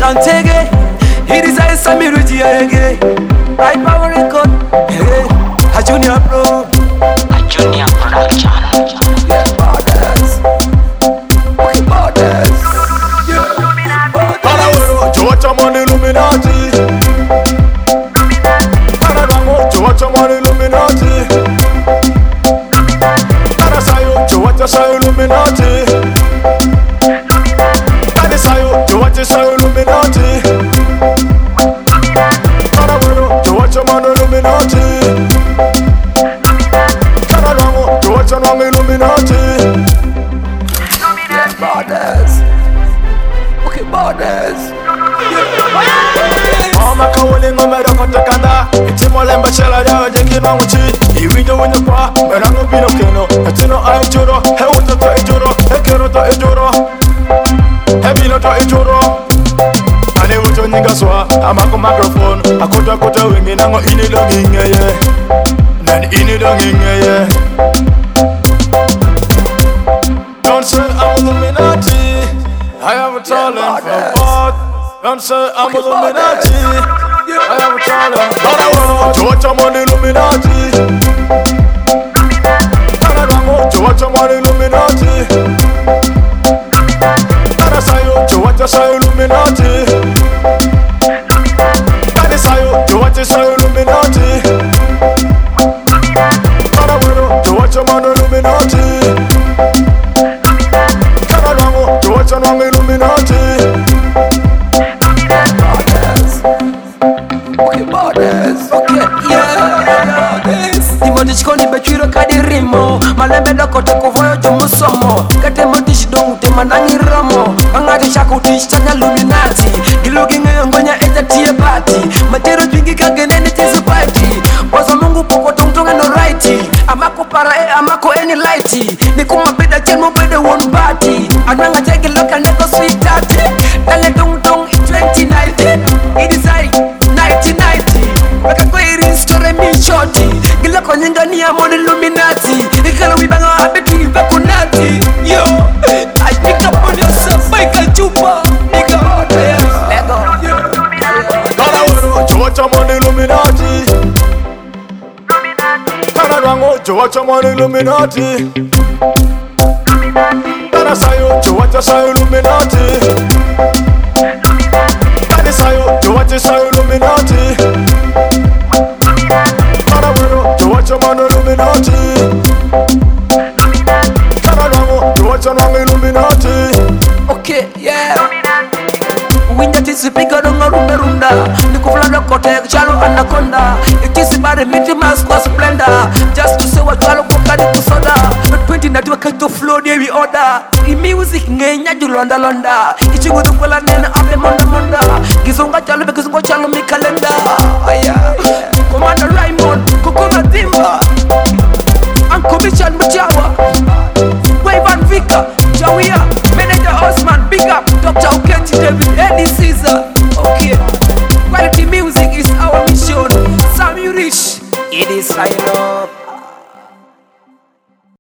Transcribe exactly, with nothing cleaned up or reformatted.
can't take it. It is a Samiruji again. I power record. Hey, a junior pro. A junior production. Yeah, borders. Okay, borders. Yeah, borders. Watch your money, Illuminati. Watch your money, Illuminati. Watch your Illuminati. Watch your Illuminati. Watch your man Illuminati. Watch your man Illuminati. Borders. Okay, borders. Mama kawuling umerokota kanda. Itimole mbachela dawa jekino muchi. Iwido wenye kwa merango bino keno. Etino aijuro, he uto to ijuro, he kero to ijuro, he bino to ijuro. Ane uto nyinga swa, amako microphone. Akota kota wingi nango ini dongi ngeye. Nan ini dongi ngeye. Don't say I'm Illuminati. I have a talent for what? Don't say I'm Illuminati. I have a talent for what? Watch your money, Illuminati. Watch your money, Illuminati. Watch your Illuminati. Watch your Illuminati. Watch your man Illuminati. Watch your man Illuminati. Okay, borders. Okay, yeah. Nimoti chikoni bechiro kadi rimo. Malembe dokote kuvoyo jumusomo. Kate motish dong tema nangi ramo. Angati shakutish chanya Illuminati. Gilugi ngonya eta tia party. Matero twingi kagenene tizu party. Waza mungu poko tungtunga no righty. Amako para e amako any lighty. Nikuma beda chelmo beda one party. Ananga tege loka neko sweet tati. Dale tung tung in twenty nineteen. It is I nineteen ninety. Waka kwa iri story mi shorty. Gila kwa nyinga ni ya moni Illuminati. Ikala wibanga habitu ibako nati. Yo, I pick up on yourself, Michael Chupa. Nigga, Lego. Watch your money, Illuminati. Watch your money, Illuminati. Watch your Illuminati. Watch your Illuminati. Watch your man Illuminati. Watch your man Illuminati. Okay, yeah. Winya tisi piga runga runda runda. Nikuflanda kote chalo anaconda. Ikisi bari miti mask kwa splendor. Just to say what chalo kokani kusoda. twenty natiwa kaito flow de we order. I music ngenya julonda londa. Ichi gudu kwela nena ape monda monda. Gizonga chalo be gizonga chalo mi kalenda.